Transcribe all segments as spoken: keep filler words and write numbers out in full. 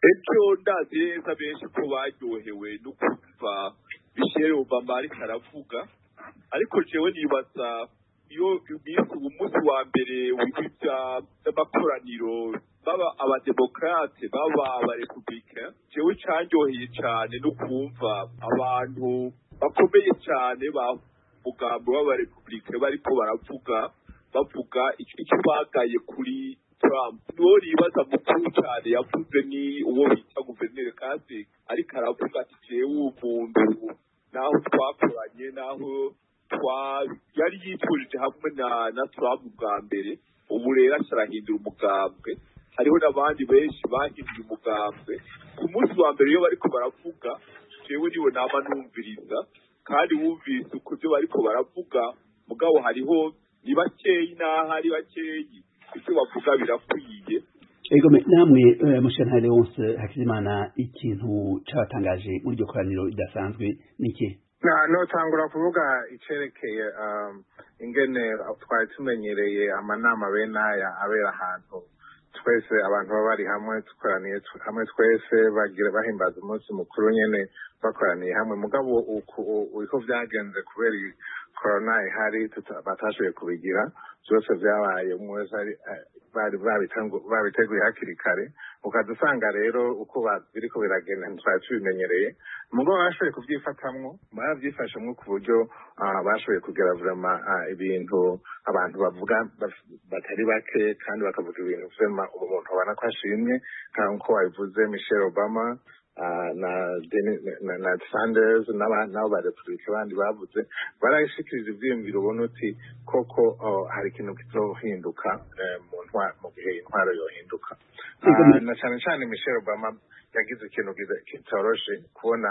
ejo ndazi neza benshi ko baryohewe no kumva Michelle Obama ariko aravuga ariko jewe nibaza iyo umunsi umunsi wa mbere w'ibya by'amakoraniro baba abademokrate baba abarepublika jewe cyanyoheye cyane no kumva abantu bakomeye cyane ba mugambo w'abarepublika bariko baravuga bavuga icyo bagaye kuri Trump. Niwo ribaza mukuru cyane yavuze ni uwo bita guverineri Kasich ariko aravuga ati jewe umuntu naho twakoranye naho twa yari yipfurije hamwe na na Trump bwa mbere ubu rero arahindura umugambwe hariho n'abandi benshi bahinduye umugambwe ku munsi wa mbere iyo bariko baravuga jewe niwe nama numviriza kandi wumvise uko byo bariko baravuga mugabo hariho ni bakeyi n'ahari bakeyi icyo bavuga birakwiye. Ego namwe mushana Leonce Hakizimana ikintu cyatangaje muri ryo koraniro idasanzwe niki? Na no tangura kuvuga icerekeye um, ingene twari tumenyereye amanama benaya abera ahantu twese abantu baba bari hamwe tukoraniye hamwe twese bagira bahimbaza umunsi mukuru nyene bakoraniye hamwe mugabo uko byagenze kubera corona ihari batashoboye kubigira byose byabaye umwese bari babiteguye hakiri kare ukadusanga rero uko biriko biragenda ntitwari tubimenyereye mugabo bashoboye kubyifatamwo barabyifashemwo ku buryo bashoboye kugera vraiment ibintu abantu bavuga batari bake kandi bakavuga ibintu vyema umuntu abana ko ashimye kandi ko wabivuze Michelle Obama Uh, na, na, na Sanders n'abo ba Republika bandi bavuze barashikiriza ivyiyumviro ubona uti koko uh, hari ikintu kizohinduka uh, mu ntwaro mu gihe intwaro yohinduka uh, na cyane cyane Michelle Obama yagize ikintu kitoroshe kubona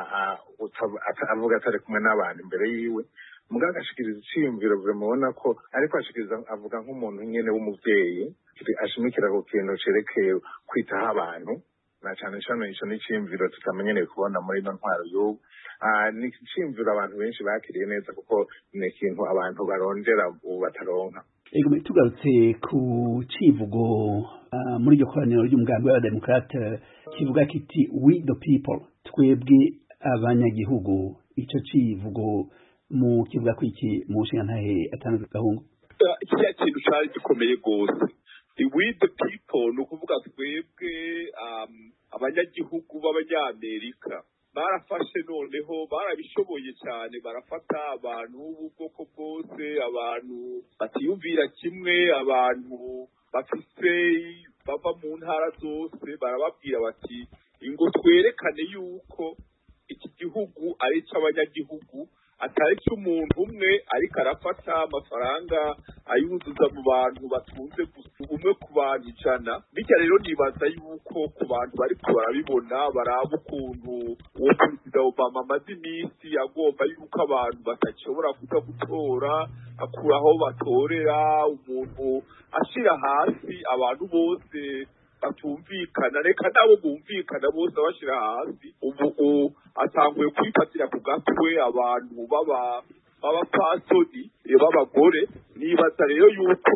avuga atari kumwe n'abantu imbere yiwe mugaga ashikiriza iciyumviro bimubona ko ariko ashikiriza avuga nk'umuntu nyene w'umuvyeyi ashimikira ku kintu cerekeye kwitaho abantu na cyane cyane ico n'iciyumviro tutamenyereye kubona muri ino ntwaro y'ubu ni iciyumviro abantu benshi bakiriye neza kuko ni ikintu abantu barondera ubu bataronka. Ego tugarutse ku civugo muri iryo koraniro ry'umugambi w'abademokrate kivuga kiti we the people twebwe abanyagihugu ico civugo mu kivuga ko iki mu nshinga ntahe atanze gahungu iki kintu cyari gikomeye gose we the people no kuvuga twebwe um, abanyagihugu b'abanyamerika barafashe noneho barabishoboye cyane barafata abantu b'ubwoko bwose abantu batiyumvira kimwe abantu bafise bava mu ntara zose barababwira bati ingo twerekane yuko iki gihugu ari icy'abanyagihugu atari cy'umuntu umwe ariko arafata amafaranga ayuzuza mu bantu batunze umwe ku bantu ijana bityo rero nibaza yuko ku bantu bariko barabibona baraba ukuntu uwo perezida Obama amaze iminsi agomba yuko abantu batashobora kuja gutora akuraho batorera umuntu ashira hasi abantu bose batumvikana reka nabo bumvikana bose bashira hasi ubu atanguye kwifatira ku gatwe abantu baba baba pasoni b'abagore nibaza rero yuko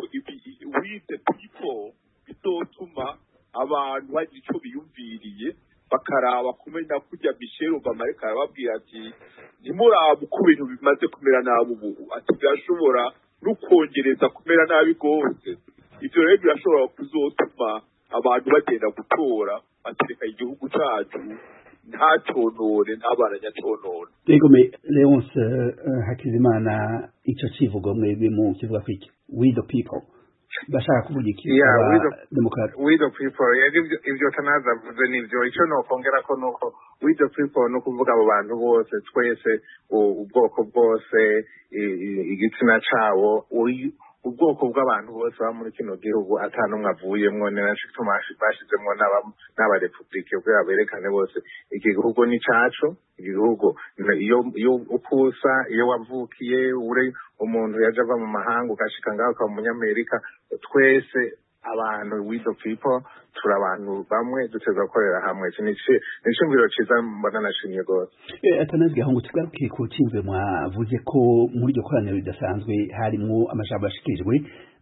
wite people bizotuma abantu bagira ico biyumviriye bakaraba kumenya kujya Michelle Obama ariko arababwira ati ntimuraba uko ibintu bimaze kumera nabi ubu ati birashobora no kongereza kumera nabi gose ivyo rero birashobora kuzotuma abantu bagenda gutora batereka igihugu cacu nta conone ntabana nyaconone. Ego me Leonce uh, Hakizimana ico civugo mwebwe mu kivuga kwiki we the people bashaka kuvuga iki yeah, demokrat we the people ivyo ivyo tanaza vuze nivyo ico no kongera ko nuko we the people no kuvuga abo bantu bose twese ubwoko bwose igitsina cawo ubwoko bw'abantu bose ba muri kino gihugu atanumwe avuyemwo n'acu tumashi bashizemwo n'aba republike kugira berekane bose iki gihugu ni cacu igihugu iyo iyo ukusa iyo wavukiye ure umuntu yaje ava mu mahanga ukashika ngaho ka munyamerika twese abantu with the people turi abantu bamwe duteza gukorera hamwe iki ni icyumviro cyiza mbona nashimye rwose. Atanazi Gahungu, tugaruke ku cyumve mwavuze ko muri iryo koraniro ridasanzwe harimo amajambo yashikirijwe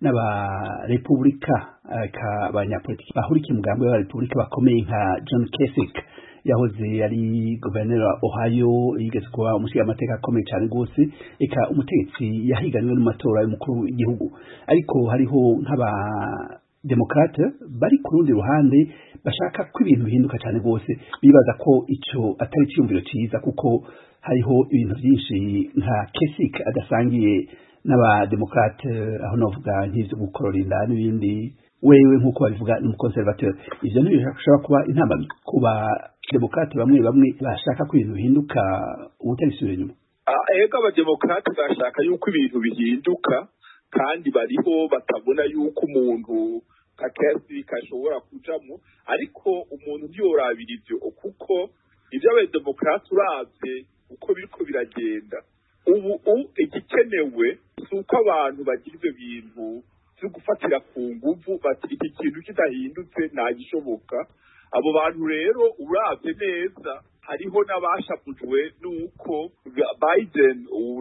n'abarepubulika abanyapolitiki bahurikiye umugambi w'abarepubulika bakomeye nka John Kasich yahoze ari guverineri wa Ohio, yigeze kuba umushingamateka akomeye cyane rwose, eka umutegetsi yahiganwe n'amatora y'umukuru w'igihugu. Ariko hariho nk'aba demokrate bari ku rundi ruhande bashaka ko ibintu bihinduka cyane rwose, bibaza ko icyo atari icyumviro cyiza kuko hariho ibintu byinshi nka Kasich adasangiye n'abademokrate, aho navuga nk'ivyo gukorora inda n'ibindi. Wewe nk'uko babivuga ni umukonservateur, ivyo ntibishobora kuba intamba kuba demokrate bamwe bamwe bashaka ko ibintu bihinduka ubutabisubira inyuma. Ega abademokrate bashaka yuko ibintu bihinduka, kandi bariho batabona yuko umuntu kakesi kashobora kujamo, ariko umuntu ntiyorabira ivyo kuko ivyo abademokrate uravye uko biriko biragenda ubu igikenewe si uko abantu bagira ivyo bintu vyo gufatira ku nguvu bati iki kintu kidahindutse ntagishoboka. Abo bantu rero uravye neza hariho n'abashapujwe n'uko Biden,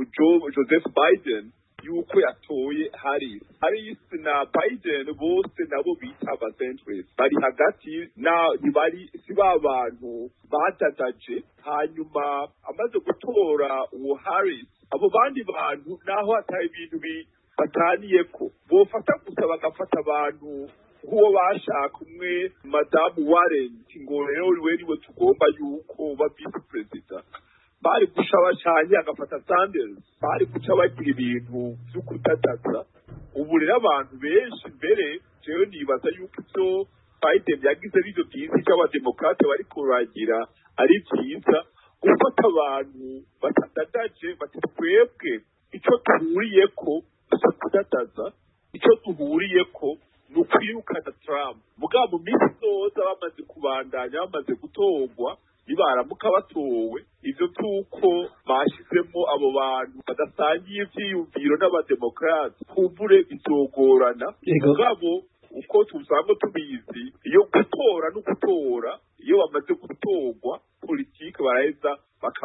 Joseph Biden yuko yatoye Harris. Harris na Biden bose nabo bita abacentrist, bari hagati na bari si babantu badadaje. Hanyuma amaze gutora uwo Harris, abo bandi bantu naho atari ibintu bataniyeko bofata gusa bagafata abantu nk'uwo bashaka umwe Madamu Warren ngo rero we niwe tugomba yuko ba vice president, bari guca bacanye agafata Sanders, bari guca bagira ibintu vyo kutatata. Ubu rero abantu benshi mbere jewe nibaza yuko ivyo Biden yagize n'ivyo byiza cy'abademokrate bari kuragira ari byiza, gufata abantu batadadaje bati twebwe ico tuhuriyeko kudataza, ico tuhuriyeko ni ukwirukana Trump. Mugabo mu minsi zose bamaze kubandanya bamaze gutorwa, nibaramuka batowe ivyo tuko bashizemo abo bantu badasangiye ivyiyumviro n'abademokrate kumbure bizogorana. Mugabo uko tuzango tubizi, iyo gutora no gutora, iyo bamaze gutorwa politike baraheza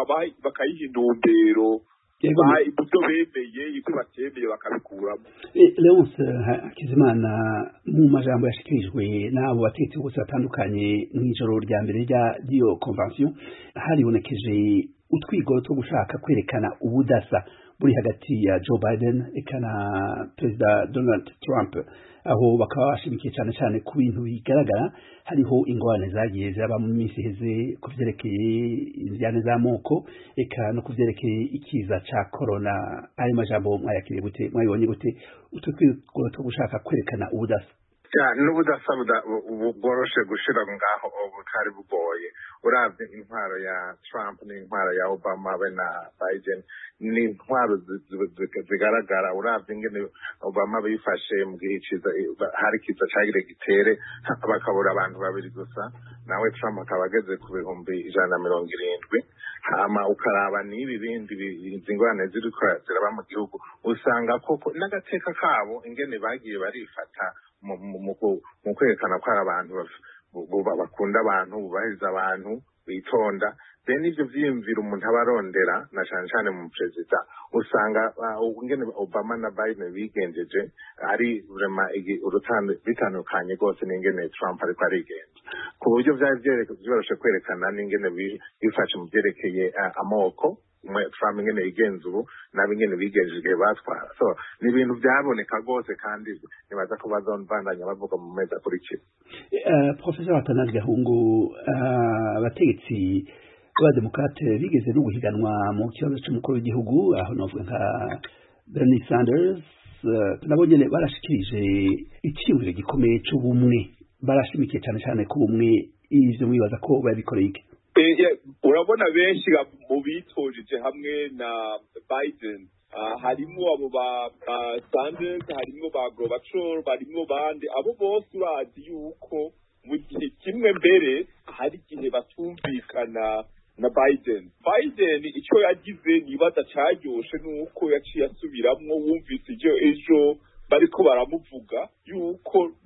bakayihindumbero ibyo bemeye ibyo batemeye bakabikuramo. Leonce Hakizimana, mu majambo yashikirijwe n'abo batetsi bose batandukanye mw'ijoro rya mbere ry'iyo convention, haribonekeje utwigoro two gushaka kwerekana ubudasa buri hagati ya Joe Biden eka na Perezida Donald Trump, aho bakaba bashimikiye cyane cyane ku bintu bigaragara. Hariho ingorane zagiye zaba mu minsi iheze ku vyerekeye indyane z'amoko eka no ku vyerekeye ikiza ca corona. Ayo majambo mwayakiriye gute, mwayibonye gute utwo twigoro two gushaka kwerekana ubudasa? N'ubudasa bworoshe gushira ngaho butari bugoye. Uravye intwaro ya Trump n'intwaro ya Obama be na Biden ni intwaro zigaragara. Uravye ingene Obama bifashe mu gihe ciza hari kiza cagire gitere bakabura abantu babiri gusa, nawe Trump akaba ageze ku bihumbi ijana na mirongo irindwi. Hama ukaraba n'ibi bindi ingorane ziriko ziraba mu gihugu, usanga koko n'agateka kabo ingene bagiye barifata mu kwerekana ko ari abantu bakunda abantu, bubahiriza abantu, bitonda. Then ivyo vyiyumvira umuntu abarondera na cane cane mu perezida, usanga ingene Obama na Biden bigenjeje ari vraiment urutande bitandukanye gose n'ingene Trump ariko arigenza, ku buryo vyari vyoroshe kwerekana n'ingene bifashe mu vyerekeye amoko Trump ingene yigenza ubu nabi ingene bigenjeje batwara. So ni ibintu byaboneka gose kandi nibaza ko bazobandanya bavuga mu mezi akurikira. Professor Atanazi Gahungu, abategetsi b'abademokrate bigeze no guhiganwa mu kibazo cy'umukuru w'igihugu, aho navuga nka Bernie Sanders, nabo nyene barashikirije icyumviro gikomeye c'ubumwe, barashimikiye cyane cyane ku bumwe. Ivyo mwibaza ko babikoreye iki? Urabona benshi mu bitojeje hamwe na Biden, harimo abo ba Sanders, harimo ba Gorbachev, harimo bande, abo bose urazi yuko mu gihe kimwe mbere hari igihe batumvikana na Biden. Biden icyo yagize nibaza caryoshe nuko yaciye asubiramwo, wumvise ivyo ejo bariko baramuvuga yuko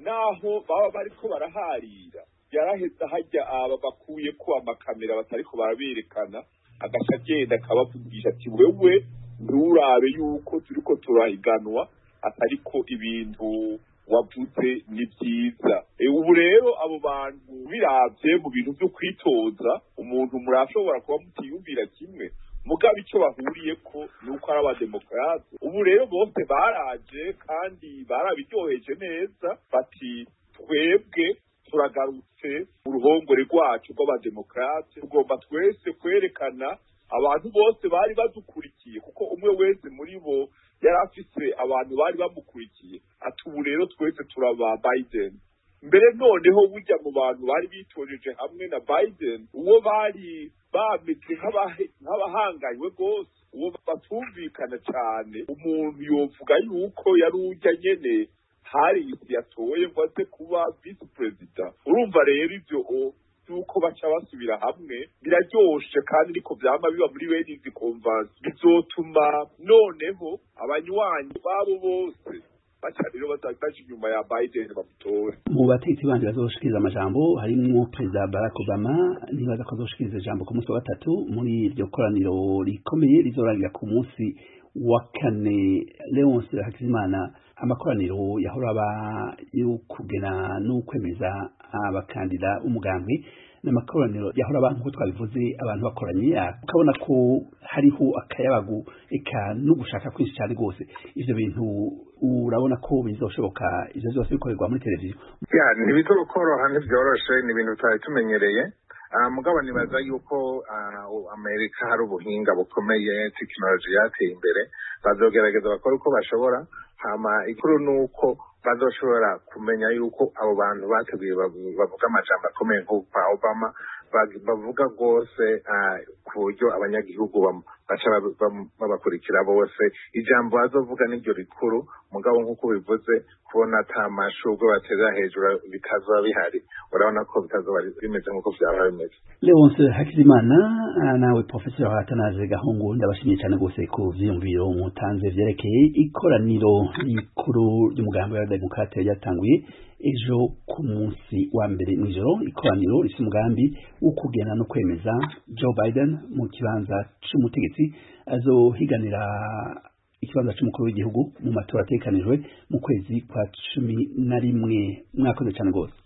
naho baba bariko baraharira yaraheza hajya aba bakuye ko amakamera batariko baraberekana agaca agenda akabavugisha ati wewe nturabe yuko turiko turahiganwa atariko ibintu wavuze ni byiza. Ubu rero abo bantu biravye mu bintu byo kwitoza umuntu murashobora kuba mutiyumvira kimwe mugabo icyo bahuriye ko nuko ari abademokrate. Ubu rero bose baraje kandi barabiryoheje neza bati twebwe turagarutse mu ruhongore rwacu rw'abademokrate, tugomba twese kwerekana abantu bose bari badukurikiye kuko umwe wese muri bo yari afise abantu bari bamukurikiye ati ubu rero twese turaba Biden. Mbere noneho burya mu bantu bari bitojeje hamwe na Biden uwo bari bameze nk'abahanganywe rwose, uwo batumvikana cyane umuntu yovuga yuko yari ujya nyene Harris yatoye ngo aze kuba vice president. Urumva rero ivyo yuko baca basubira hamwe biraryoshe kandi niko vyama biba muri bene izi conference bizotuma noneho abanywanyi babo bose baca rero bazaje inyuma ya Biden bamutore. Mu bategetsi bandi bazoshikiriza amajambo harimwo Perezida Barack Obama nibaza ko azoshikiriza ijambo ku munsi wa gatatu muri iryo koraniro rikomeye rizorangira ku munsi wa kane. Leonce Hakizimana, amakoraniro yahora aba yo kugena no kwemeza abakandida umugambi n'amakoraniro yahora abantu nko twabivuze abantu bakoranye ukabona ko hariho akayabagu eka no gushaka kwinshi cyane rwose. Ivyo bintu urabona ko bizoshoboka ivyo byose bikorerwa muri televiziyo? Ya ntibizokoroha ntibyoroshe, ni ibintu tutari tumenyereye. Mugabo nibaza yuko Amerika hari ubuhinga bukomeye, tekinoloji yateye imbere, bazogerageza bakora uko bashobora. Hama ikuru nuko bazoshobora kumenya yuko abo bantu bateguye bavuga amajambo akomeye nko kwa Obama bavuga rwose ku buryo abanyagihugu baca babakurikira bose. Ijambo bazovuga n'iryo rikuru, mugabo nk'uko bivuze kubona ata mashurwe batera hejuru bikazoba bihari, urabona ko bitazoba bimeze nk'uko vyaba bimeze. Leonce Hakizimana, nawe Professor Atanaze Gahungu, ndabashimiye cyane rwose ku vyiyumviro mutanze vyerekeye ikoraniro rikuru ry'umugambi wa Demokrate ryatanguye ejo ku munsi wa mbere mw'ijoro. Ikoraniro rifite umugambi wo kugena no kwemeza Joe Biden mu kibanza c'umutegetsi azohiganira ikibanza c'umukuru w'igihugu mu matora atekanijwe mu kwezi kwa cumi na rimwe. Mwakoze cyane rwose.